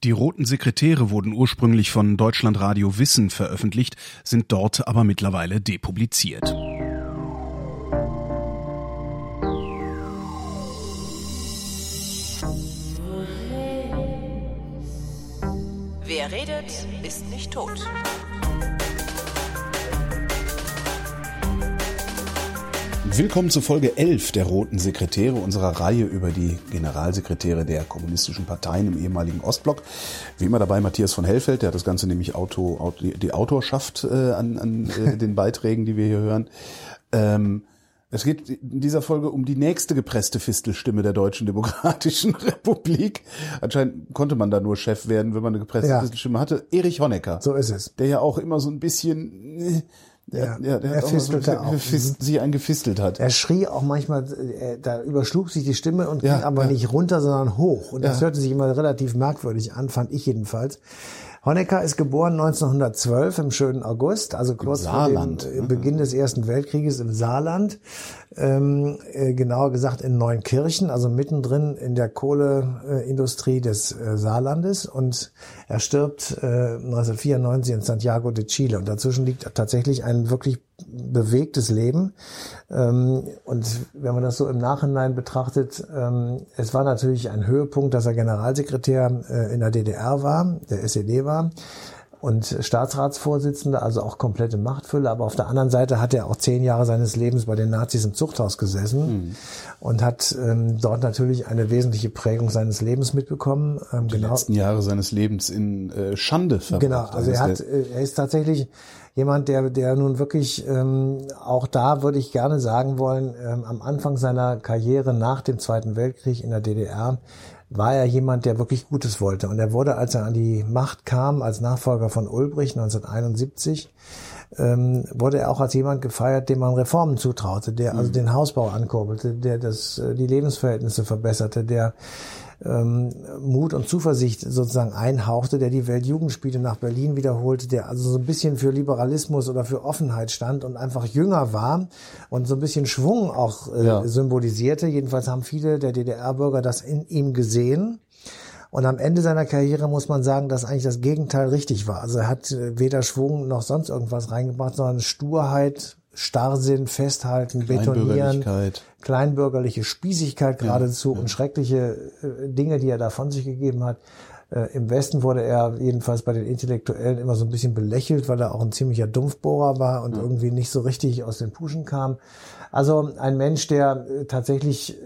Die Roten Sekretäre wurden ursprünglich von Deutschlandradio Wissen veröffentlicht, sind dort aber mittlerweile depubliziert. Wer redet, ist nicht tot. Willkommen zur Folge 11 der Roten Sekretäre, unserer Reihe über die Generalsekretäre der kommunistischen Parteien im ehemaligen Ostblock. Wie immer dabei Matthias von Hellfeld, der hat das Ganze nämlich die Autorschaft an den Beiträgen, die wir hier hören. Es geht in dieser Folge um die nächste gepresste Fistelstimme der Deutschen Demokratischen Republik. Anscheinend konnte man da nur Chef werden, wenn man eine gepresste Fistelstimme hatte. Erich Honecker. So ist es. Der ja auch immer so ein bisschen... Der hat auch sich eingefistelt hat. Er schrie auch manchmal, da überschlug sich die Stimme und ging aber nicht runter, sondern hoch. Und das hörte sich immer relativ merkwürdig an, fand ich jedenfalls. Honecker ist geboren 1912 im schönen August, also kurz vor dem Beginn des Ersten Weltkrieges im Saarland. Genauer gesagt in Neunkirchen, also mittendrin in der Kohleindustrie des Saarlandes. Und er stirbt 1994 in Santiago de Chile. Und dazwischen liegt tatsächlich ein wirklich bewegtes Leben. Und wenn man das so im Nachhinein betrachtet, es war natürlich ein Höhepunkt, dass er Generalsekretär in der DDR war, der SED war. Und Staatsratsvorsitzender, also auch komplette Machtfülle. Aber auf der anderen Seite hat er auch 10 Jahre seines Lebens bei den Nazis im Zuchthaus gesessen und hat dort natürlich eine wesentliche Prägung seines Lebens mitbekommen. Die letzten Jahre seines Lebens in Schande verbracht. Genau, also er ist tatsächlich jemand, der nun wirklich, auch da würde ich gerne sagen wollen, am Anfang seiner Karriere nach dem Zweiten Weltkrieg in der DDR war er jemand, der wirklich Gutes wollte. Und er wurde, als er an die Macht kam, als Nachfolger von Ulbricht 1971, wurde er auch als jemand gefeiert, dem man Reformen zutraute, der also den Hausbau ankurbelte, der die Lebensverhältnisse verbesserte, der Mut und Zuversicht sozusagen einhauchte, der die Weltjugendspiele nach Berlin wiederholte, der also so ein bisschen für Liberalismus oder für Offenheit stand und einfach jünger war und so ein bisschen Schwung auch symbolisierte. Jedenfalls haben viele der DDR-Bürger das in ihm gesehen. Und am Ende seiner Karriere muss man sagen, dass eigentlich das Gegenteil richtig war. Also er hat weder Schwung noch sonst irgendwas reingebracht, sondern Sturheit, Starrsinn, Festhalten, Betonieren, kleinbürgerliche Spießigkeit geradezu und schreckliche Dinge, die er da von sich gegeben hat. Im Westen wurde er jedenfalls bei den Intellektuellen immer so ein bisschen belächelt, weil er auch ein ziemlicher Dumpfbohrer war und irgendwie nicht so richtig aus den Puschen kam. Also ein Mensch, der tatsächlich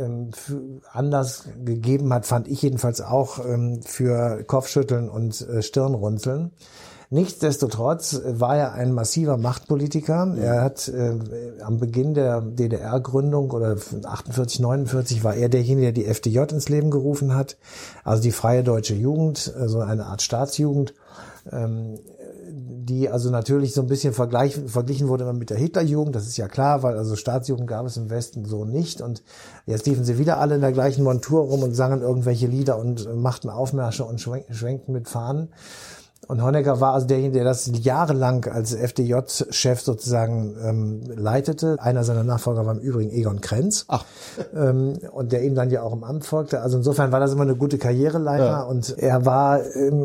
Anlass gegeben hat, fand ich jedenfalls auch für Kopfschütteln und Stirnrunzeln. Nichtsdestotrotz war er ein massiver Machtpolitiker. Er hat am Beginn der DDR-Gründung oder 48, 49 war er derjenige, der die FDJ ins Leben gerufen hat. Also die Freie Deutsche Jugend, so eine Art Staatsjugend, die also natürlich so ein bisschen verglichen wurde immer mit der Hitlerjugend. Das ist ja klar, weil also Staatsjugend gab es im Westen so nicht. Und jetzt liefen sie wieder alle in der gleichen Montur rum und sangen irgendwelche Lieder und machten Aufmärsche und schwenkten mit Fahnen. Und Honecker war also derjenige, der das jahrelang als FDJ-Chef sozusagen leitete. Einer seiner Nachfolger war im Übrigen Egon Krenz. Und der ihm dann ja auch im Amt folgte. Also insofern war das immer eine gute Karriereleiter. Und er war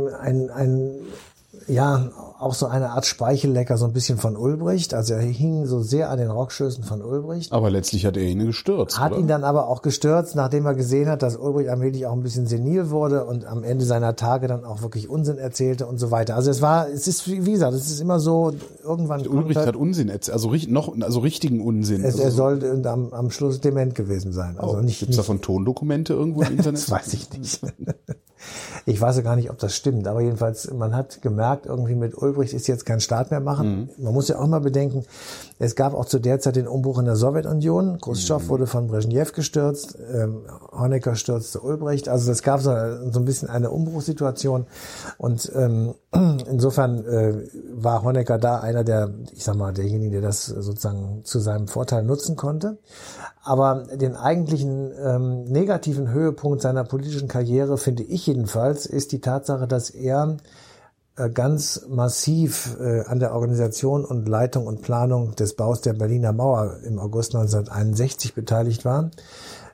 auch so eine Art Speichellecker, so ein bisschen von Ulbricht. Also er hing so sehr an den Rockschößen von Ulbricht. Aber letztlich hat er ihn gestürzt, Hat ihn dann aber auch gestürzt, nachdem er gesehen hat, dass Ulbricht allmählich auch ein bisschen senil wurde und am Ende seiner Tage dann auch wirklich Unsinn erzählte und so weiter. Also es ist, wie gesagt, es ist immer so, irgendwann Ulbricht hat Unsinn erzählt, also richtigen Unsinn. Er soll am Schluss dement gewesen sein. Also gibt's davon Tondokumente irgendwo im Internet? Das weiß ich nicht. Ich weiß ja gar nicht, ob das stimmt, aber jedenfalls, man hat gemerkt, irgendwie mit Ulbricht ist jetzt kein Staat mehr machen. Man muss ja auch mal bedenken, es gab auch zu der Zeit den Umbruch in der Sowjetunion. Khrushchev wurde von Brezhnev gestürzt, Honecker stürzte Ulbricht. Also es gab so ein bisschen eine Umbruchssituation und insofern war Honecker da einer derjenige, der das sozusagen zu seinem Vorteil nutzen konnte. Aber den eigentlichen negativen Höhepunkt seiner politischen Karriere, finde ich jedenfalls, ist die Tatsache, dass er ganz massiv an der Organisation und Leitung und Planung des Baus der Berliner Mauer im August 1961 beteiligt war.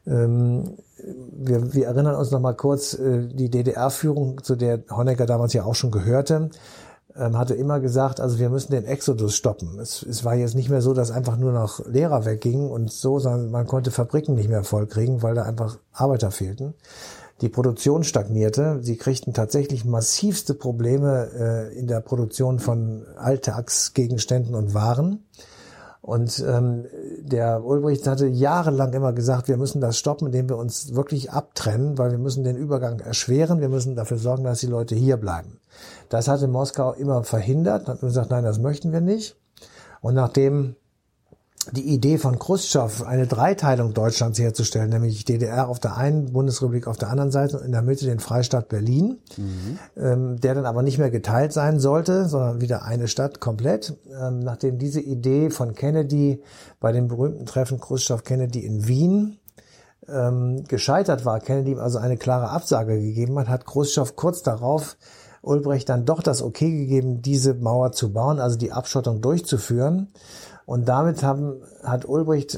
Wir erinnern uns noch mal kurz, die DDR-Führung, zu der Honecker damals ja auch schon gehörte, hatte immer gesagt, also wir müssen den Exodus stoppen. Es war jetzt nicht mehr so, dass einfach nur noch Lehrer weggingen und so, sondern man konnte Fabriken nicht mehr vollkriegen, weil da einfach Arbeiter fehlten. Die Produktion stagnierte. Sie kriegten tatsächlich massivste Probleme in der Produktion von Alltagsgegenständen und Waren. Und der Ulbricht hatte jahrelang immer gesagt, wir müssen das stoppen, indem wir uns wirklich abtrennen, weil wir müssen den Übergang erschweren, wir müssen dafür sorgen, dass die Leute hier bleiben. Das hatte Moskau immer verhindert, hat gesagt, nein, das möchten wir nicht. Und nachdem die Idee von Chruschtschow, eine Dreiteilung Deutschlands herzustellen, nämlich DDR auf der einen, Bundesrepublik auf der anderen Seite und in der Mitte den Freistaat Berlin, der dann aber nicht mehr geteilt sein sollte, sondern wieder eine Stadt komplett. Nachdem diese Idee von Kennedy bei dem berühmten Treffen Chruschtschow-Kennedy in Wien gescheitert war, Kennedy also eine klare Absage gegeben hat Chruschtschow kurz darauf Ulbricht dann doch das Okay gegeben, diese Mauer zu bauen, also die Abschottung durchzuführen. Und damit hat Ulbricht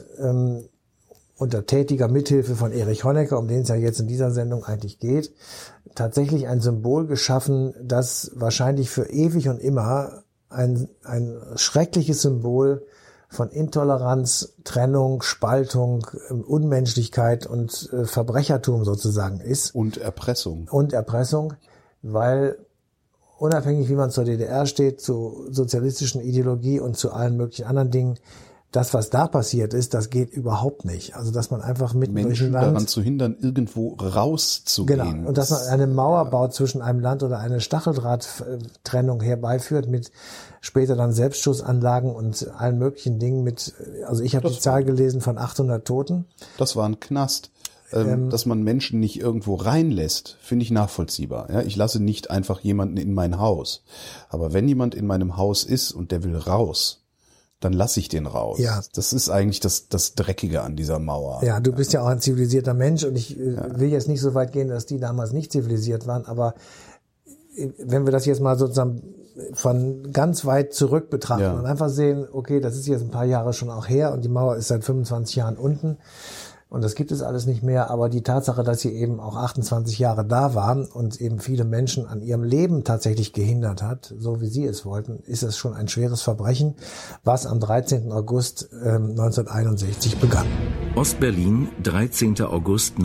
unter tätiger Mithilfe von Erich Honecker, um den es ja jetzt in dieser Sendung eigentlich geht, tatsächlich ein Symbol geschaffen, das wahrscheinlich für ewig und immer ein schreckliches Symbol von Intoleranz, Trennung, Spaltung, Unmenschlichkeit und Verbrechertum sozusagen ist. Und Erpressung. Weil unabhängig, wie man zur DDR steht, zu sozialistischen Ideologie und zu allen möglichen anderen Dingen, das, was da passiert ist, das geht überhott nicht. Also, dass man einfach mit Menschen daran zu hindern, irgendwo rauszugehen. Genau. Und dass man eine Mauer baut zwischen einem Land oder eine Stacheldrahttrennung herbeiführt mit später dann Selbstschussanlagen und allen möglichen Dingen also ich habe die Zahl gelesen von 800 Toten. Das war ein Knast. Dass man Menschen nicht irgendwo reinlässt, finde ich nachvollziehbar. Ja, ich lasse nicht einfach jemanden in mein Haus. Aber wenn jemand in meinem Haus ist und der will raus, dann lasse ich den raus. Ja. Das ist eigentlich das Dreckige an dieser Mauer. Ja, du bist ja auch ein zivilisierter Mensch und ich will jetzt nicht so weit gehen, dass die damals nicht zivilisiert waren, aber wenn wir das jetzt mal sozusagen von ganz weit zurück betrachten und einfach sehen, okay, das ist jetzt ein paar Jahre schon auch her und die Mauer ist seit 25 Jahren unten. Und das gibt es alles nicht mehr, aber die Tatsache, dass sie eben auch 28 Jahre da waren und eben viele Menschen an ihrem Leben tatsächlich gehindert hat, so wie sie es wollten, ist es schon ein schweres Verbrechen, was am 13. August 1961 begann. Ostberlin, 13. August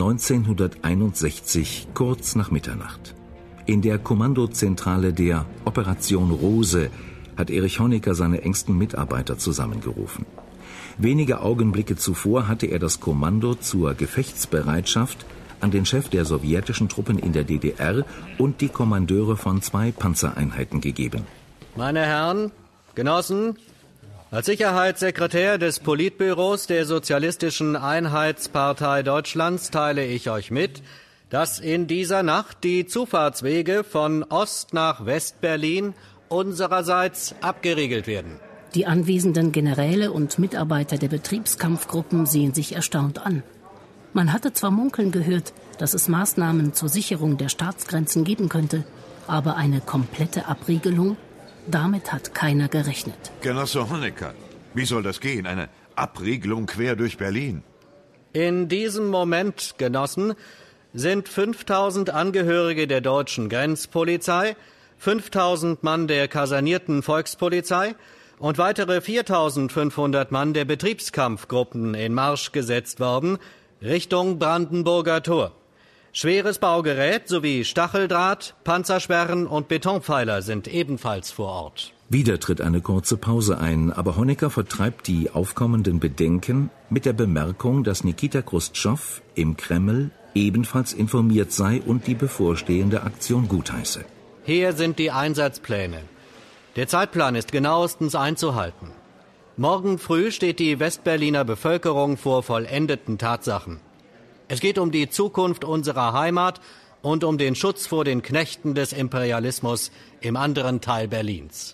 1961, kurz nach Mitternacht. In der Kommandozentrale der Operation Rose hat Erich Honecker seine engsten Mitarbeiter zusammengerufen. Wenige Augenblicke zuvor hatte er das Kommando zur Gefechtsbereitschaft an den Chef der sowjetischen Truppen in der DDR und die Kommandeure von 2 Panzereinheiten gegeben. Meine Herren, Genossen, als Sicherheitssekretär des Politbüros der Sozialistischen Einheitspartei Deutschlands teile ich euch mit, dass in dieser Nacht die Zufahrtswege von Ost nach West-Berlin unsererseits abgeriegelt werden. Die anwesenden Generäle und Mitarbeiter der Betriebskampfgruppen sehen sich erstaunt an. Man hatte zwar munkeln gehört, dass es Maßnahmen zur Sicherung der Staatsgrenzen geben könnte, aber eine komplette Abriegelung, damit hat keiner gerechnet. Genosse Honecker, wie soll das gehen? Eine Abriegelung quer durch Berlin? In diesem Moment, Genossen, sind 5000 Angehörige der deutschen Grenzpolizei, 5000 Mann der kasernierten Volkspolizei und weitere 4.500 Mann der Betriebskampfgruppen in Marsch gesetzt worden, Richtung Brandenburger Tor. Schweres Baugerät sowie Stacheldraht, Panzersperren und Betonpfeiler sind ebenfalls vor Ort. Wieder tritt eine kurze Pause ein, aber Honecker vertreibt die aufkommenden Bedenken mit der Bemerkung, dass Nikita Chruschtschow im Kreml ebenfalls informiert sei und die bevorstehende Aktion gutheiße. Hier sind die Einsatzpläne. Der Zeitplan ist genauestens einzuhalten. Morgen früh steht die Westberliner Bevölkerung vor vollendeten Tatsachen. Es geht um die Zukunft unserer Heimat und um den Schutz vor den Knechten des Imperialismus im anderen Teil Berlins.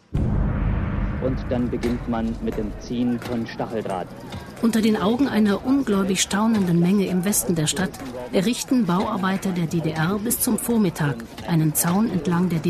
Und dann beginnt man mit dem Ziehen von Stacheldraht. Unter den Augen einer ungläubig staunenden Menge im Westen der Stadt errichten Bauarbeiter der DDR bis zum Vormittag einen Zaun entlang der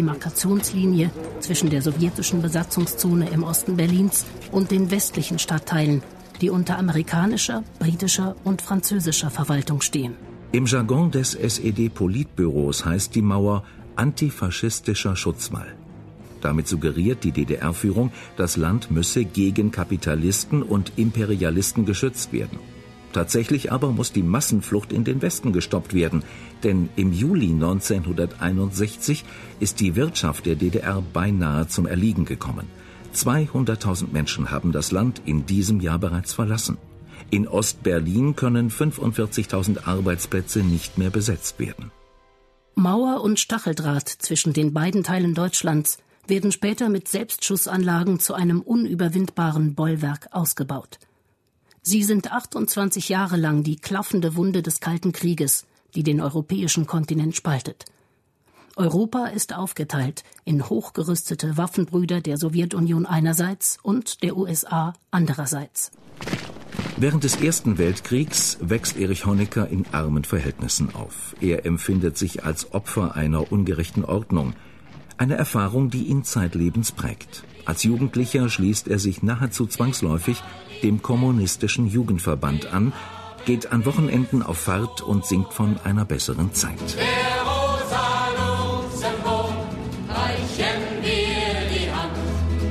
Demarkationslinie zwischen der sowjetischen Besatzungszone im Osten Berlins und den westlichen Stadtteilen, die unter amerikanischer, britischer und französischer Verwaltung stehen. Im Jargon des SED-Politbüros heißt die Mauer antifaschistischer Schutzwall. Damit suggeriert die DDR-Führung, das Land müsse gegen Kapitalisten und Imperialisten geschützt werden. Tatsächlich aber muss die Massenflucht in den Westen gestoppt werden, denn im Juli 1961 ist die Wirtschaft der DDR beinahe zum Erliegen gekommen. 200.000 Menschen haben das Land in diesem Jahr bereits verlassen. In Ost-Berlin können 45.000 Arbeitsplätze nicht mehr besetzt werden. Mauer und Stacheldraht zwischen den beiden Teilen Deutschlands werden später mit Selbstschussanlagen zu einem unüberwindbaren Bollwerk ausgebaut. Sie sind 28 Jahre lang die klaffende Wunde des Kalten Krieges, die den europäischen Kontinent spaltet. Europa ist aufgeteilt in hochgerüstete Waffenbrüder der Sowjetunion einerseits und der USA andererseits. Während des Ersten Weltkriegs wächst Erich Honecker in armen Verhältnissen auf. Er empfindet sich als Opfer einer ungerechten Ordnung. Eine Erfahrung, die ihn zeitlebens prägt. Als Jugendlicher schließt er sich nahezu zwangsläufig dem kommunistischen Jugendverband an, geht an Wochenenden auf Fahrt und singt von einer besseren Zeit. Der Rosa Luxemburg, reichen wir die Hand.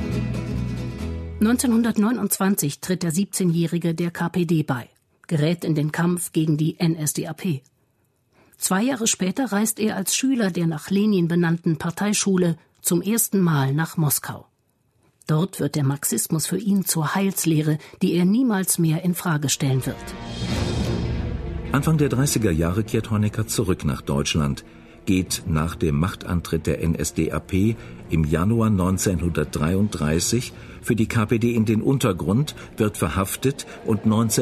1929 tritt der 17-Jährige der KPD bei, gerät in den Kampf gegen die NSDAP. 2 Jahre später reist er als Schüler der nach Lenin benannten Parteischule zum ersten Mal nach Moskau. Dort wird der Marxismus für ihn zur Heilslehre, die er niemals mehr in Frage stellen wird. Anfang der 30er Jahre kehrt Honecker zurück nach Deutschland, geht nach dem Machtantritt der NSDAP im Januar 1933 für die KPD in den Untergrund, wird verhaftet und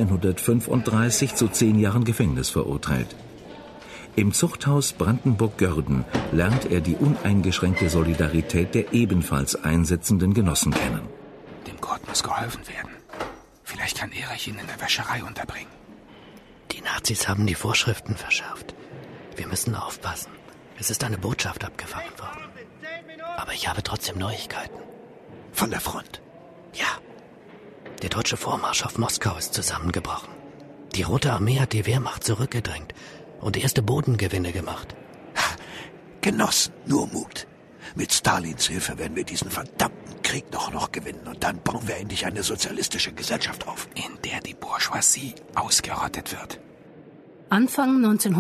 1935 zu 10 Jahren Gefängnis verurteilt. Im Zuchthaus Brandenburg-Görden lernt er die uneingeschränkte Solidarität der ebenfalls einsetzenden Genossen kennen. Dem Kurt muss geholfen werden. Vielleicht kann Erich ihn in der Wäscherei unterbringen. Die Nazis haben die Vorschriften verschärft. Wir müssen aufpassen. Es ist eine Botschaft abgefangen worden. Aber ich habe trotzdem Neuigkeiten. Von der Front? Ja. Der deutsche Vormarsch auf Moskau ist zusammengebrochen. Die Rote Armee hat die Wehrmacht zurückgedrängt und erste Bodengewinne gemacht. Genossen, nur Mut. Mit Stalins Hilfe werden wir diesen verdammten Krieg doch noch gewinnen und dann bauen wir endlich eine sozialistische Gesellschaft auf, in der die Bourgeoisie ausgerottet wird. Anfang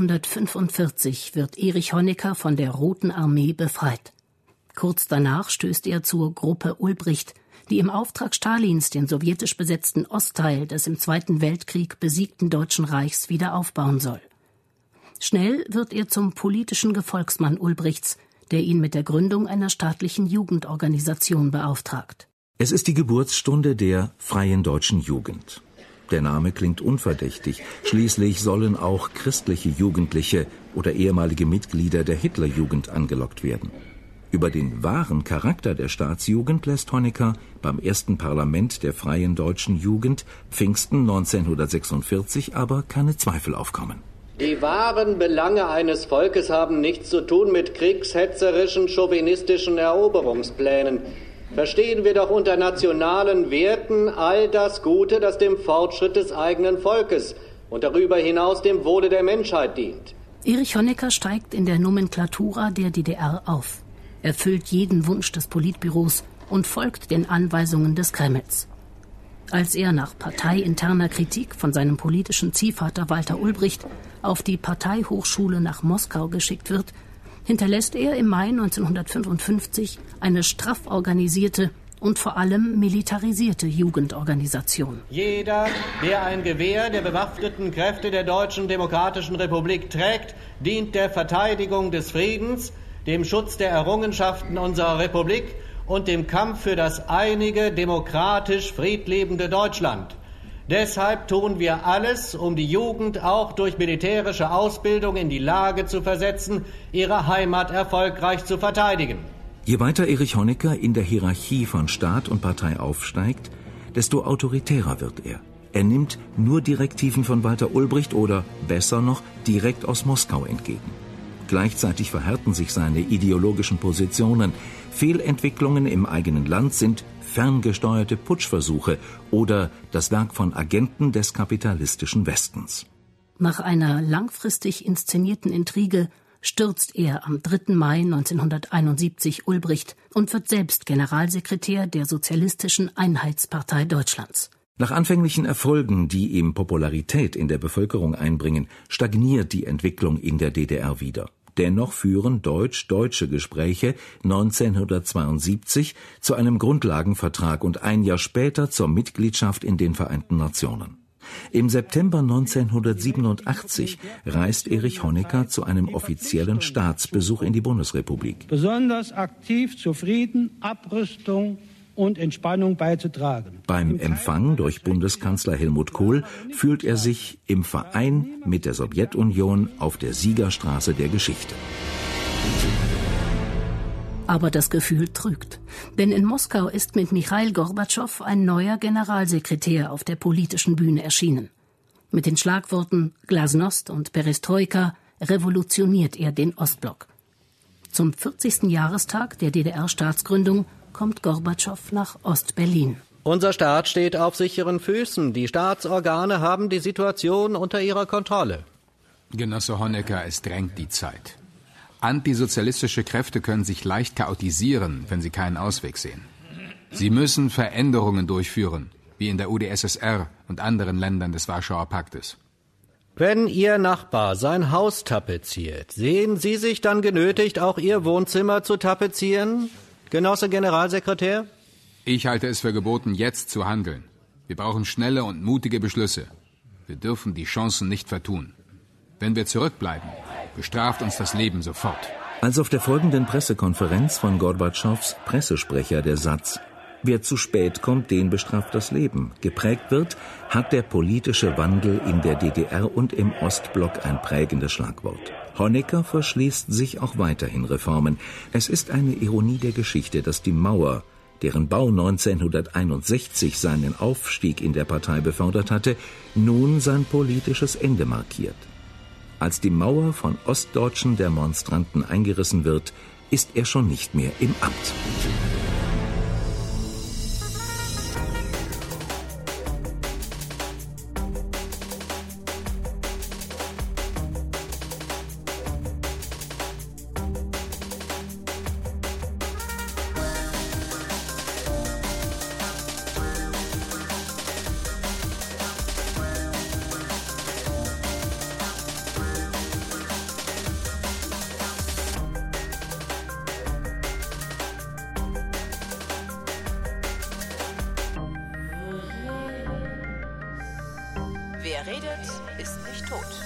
1945 wird Erich Honecker von der Roten Armee befreit. Kurz danach stößt er zur Gruppe Ulbricht, die im Auftrag Stalins den sowjetisch besetzten Ostteil des im Zweiten Weltkrieg besiegten Deutschen Reichs wieder aufbauen soll. Schnell wird er zum politischen Gefolgsmann Ulbrichts, der ihn mit der Gründung einer staatlichen Jugendorganisation beauftragt. Es ist die Geburtsstunde der Freien Deutschen Jugend. Der Name klingt unverdächtig. Schließlich sollen auch christliche Jugendliche oder ehemalige Mitglieder der Hitlerjugend angelockt werden. Über den wahren Charakter der Staatsjugend lässt Honecker beim ersten Parlament der Freien Deutschen Jugend Pfingsten 1946 aber keine Zweifel aufkommen. Die wahren Belange eines Volkes haben nichts zu tun mit kriegshetzerischen, chauvinistischen Eroberungsplänen. Verstehen wir doch unter nationalen Werten all das Gute, das dem Fortschritt des eigenen Volkes und darüber hinaus dem Wohle der Menschheit dient. Erich Honecker steigt in der Nomenklatura der DDR auf, erfüllt jeden Wunsch des Politbüros und folgt den Anweisungen des Kremls. Als er nach parteiinterner Kritik von seinem politischen Ziehvater Walter Ulbricht auf die Parteihochschule nach Moskau geschickt wird, hinterlässt er im Mai 1955 eine straff organisierte und vor allem militarisierte Jugendorganisation. Jeder, der ein Gewehr der bewaffneten Kräfte der Deutschen Demokratischen Republik trägt, dient der Verteidigung des Friedens, dem Schutz der Errungenschaften unserer Republik und dem Kampf für das einige, demokratisch friedliebende Deutschland. Deshalb tun wir alles, um die Jugend auch durch militärische Ausbildung in die Lage zu versetzen, ihre Heimat erfolgreich zu verteidigen. Je weiter Erich Honecker in der Hierarchie von Staat und Partei aufsteigt, desto autoritärer wird er. Er nimmt nur Direktiven von Walter Ulbricht oder, besser noch, direkt aus Moskau entgegen. Gleichzeitig verhärten sich seine ideologischen Positionen. Fehlentwicklungen im eigenen Land sind ferngesteuerte Putschversuche oder das Werk von Agenten des kapitalistischen Westens. Nach einer langfristig inszenierten Intrige stürzt er am 3. Mai 1971 Ulbricht und wird selbst Generalsekretär der Sozialistischen Einheitspartei Deutschlands. Nach anfänglichen Erfolgen, die ihm Popularität in der Bevölkerung einbringen, stagniert die Entwicklung in der DDR wieder. Dennoch führen deutsch-deutsche Gespräche 1972 zu einem Grundlagenvertrag und ein Jahr später zur Mitgliedschaft in den Vereinten Nationen. Im September 1987 reist Erich Honecker zu einem offiziellen Staatsbesuch in die Bundesrepublik. Besonders aktiv zu Frieden, Abrüstung und Entspannung beizutragen. Beim Empfang durch Bundeskanzler Helmut Kohl fühlt er sich im Verein mit der Sowjetunion auf der Siegerstraße der Geschichte. Aber das Gefühl trügt. Denn in Moskau ist mit Michail Gorbatschow ein neuer Generalsekretär auf der politischen Bühne erschienen. Mit den Schlagworten Glasnost und Perestroika revolutioniert er den Ostblock. Zum 40. Jahrestag der DDR-Staatsgründung kommt Gorbatschow nach Ost-Berlin. Unser Staat steht auf sicheren Füßen. Die Staatsorgane haben die Situation unter ihrer Kontrolle. Genosse Honecker, es drängt die Zeit. Antisozialistische Kräfte können sich leicht chaotisieren, wenn sie keinen Ausweg sehen. Sie müssen Veränderungen durchführen, wie in der UdSSR und anderen Ländern des Warschauer Paktes. Wenn Ihr Nachbar sein Haus tapeziert, sehen Sie sich dann genötigt, auch Ihr Wohnzimmer zu tapezieren, Genosse Generalsekretär? Ich halte es für geboten, jetzt zu handeln. Wir brauchen schnelle und mutige Beschlüsse. Wir dürfen die Chancen nicht vertun. Wenn wir zurückbleiben, bestraft uns das Leben sofort. Als auf der folgenden Pressekonferenz von Gorbatschows Pressesprecher der Satz „Wer zu spät kommt, den bestraft das Leben" geprägt wird, hat der politische Wandel in der DDR und im Ostblock ein prägendes Schlagwort. Honecker verschließt sich auch weiterhin Reformen. Es ist eine Ironie der Geschichte, dass die Mauer, deren Bau 1961 seinen Aufstieg in der Partei befördert hatte, nun sein politisches Ende markiert. Als die Mauer von ostdeutschen Demonstranten eingerissen wird, ist er schon nicht mehr im Amt. Wer redet, ist nicht tot.